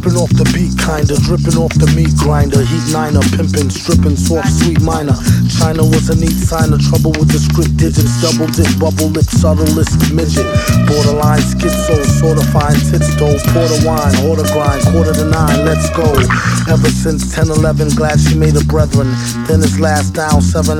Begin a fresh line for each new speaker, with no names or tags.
Tripping off the beat, kinda. Dripping off the meat grinder. Heat niner, pimping, stripping, soft, sweet minor. China was a neat signer. Trouble with the script digits. Double dip, bubble lip, subtlest midget. Borderline schizo, sorta fine tits though. Porter wine, order grind, 8:45, let's go. Ever since 10-11, glad she made a brethren. Then his last down, 7